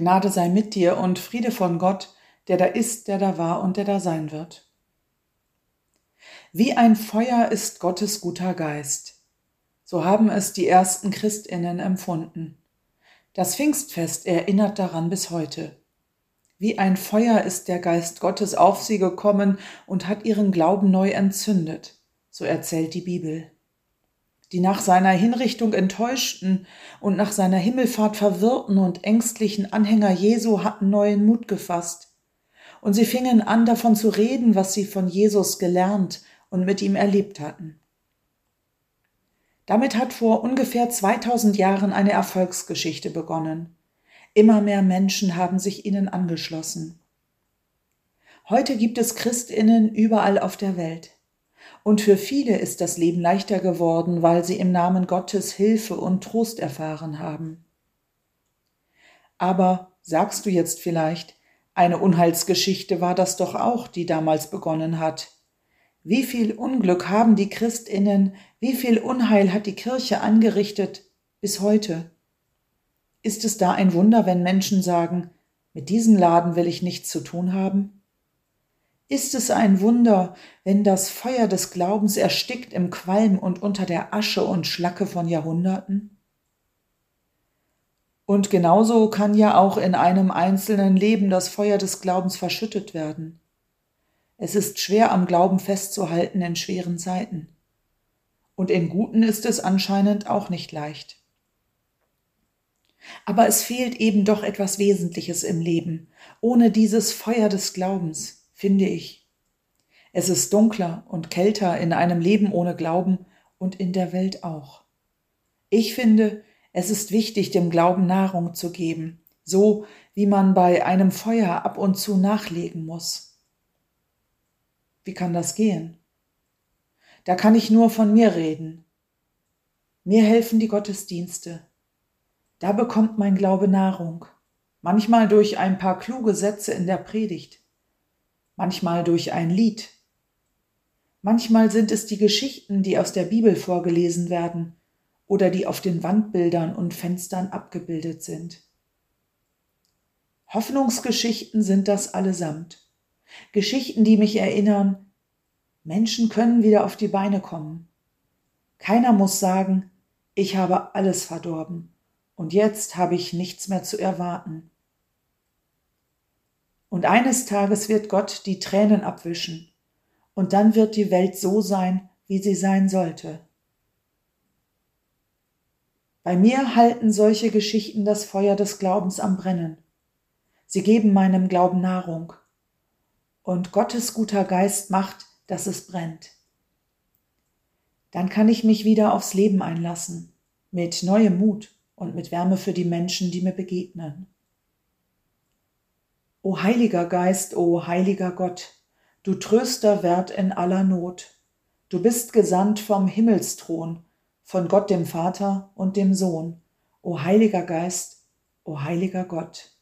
Gnade sei mit dir und Friede von Gott, der da ist, der da war und der da sein wird. Wie ein Feuer ist Gottes guter Geist. So haben es die ersten Christinnen empfunden. Das Pfingstfest erinnert daran bis heute. Wie ein Feuer ist der Geist Gottes auf sie gekommen und hat ihren Glauben neu entzündet, so erzählt die Bibel. Die nach seiner Hinrichtung enttäuschten und nach seiner Himmelfahrt verwirrten und ängstlichen Anhänger Jesu hatten neuen Mut gefasst. Und sie fingen an, davon zu reden, was sie von Jesus gelernt und mit ihm erlebt hatten. Damit hat vor ungefähr 2000 Jahren eine Erfolgsgeschichte begonnen. Immer mehr Menschen haben sich ihnen angeschlossen. Heute gibt es Christinnen überall auf der Welt. Und für viele ist das Leben leichter geworden, weil sie im Namen Gottes Hilfe und Trost erfahren haben. Aber, sagst du jetzt vielleicht, eine Unheilsgeschichte war das doch auch, die damals begonnen hat. Wie viel Unglück haben die Christinnen, wie viel Unheil hat die Kirche angerichtet bis heute? Ist es da ein Wunder, wenn Menschen sagen, mit diesem Laden will ich nichts zu tun haben? Ist es ein Wunder, wenn das Feuer des Glaubens erstickt im Qualm und unter der Asche und Schlacke von Jahrhunderten? Und genauso kann ja auch in einem einzelnen Leben das Feuer des Glaubens verschüttet werden. Es ist schwer, am Glauben festzuhalten in schweren Zeiten. Und in guten ist es anscheinend auch nicht leicht. Aber es fehlt eben doch etwas Wesentliches im Leben, ohne dieses Feuer des Glaubens, finde ich. Es ist dunkler und kälter in einem Leben ohne Glauben und in der Welt auch. Ich finde, es ist wichtig, dem Glauben Nahrung zu geben, so wie man bei einem Feuer ab und zu nachlegen muss. Wie kann das gehen? Da kann ich nur von mir reden. Mir helfen die Gottesdienste. Da bekommt mein Glaube Nahrung, manchmal durch ein paar kluge Sätze in der Predigt, manchmal durch ein Lied. Manchmal sind es die Geschichten, die aus der Bibel vorgelesen werden oder die auf den Wandbildern und Fenstern abgebildet sind. Hoffnungsgeschichten sind das allesamt. Geschichten, die mich erinnern, Menschen können wieder auf die Beine kommen. Keiner muss sagen, ich habe alles verdorben und jetzt habe ich nichts mehr zu erwarten. Und eines Tages wird Gott die Tränen abwischen und dann wird die Welt so sein, wie sie sein sollte. Bei mir halten solche Geschichten das Feuer des Glaubens am Brennen. Sie geben meinem Glauben Nahrung. Und Gottes guter Geist macht, dass es brennt. Dann kann ich mich wieder aufs Leben einlassen, mit neuem Mut und mit Wärme für die Menschen, die mir begegnen. O heiliger Geist, o heiliger Gott, du Tröster Wert in aller Not, du bist gesandt vom Himmelsthron, von Gott dem Vater und dem Sohn, o heiliger Geist, o heiliger Gott.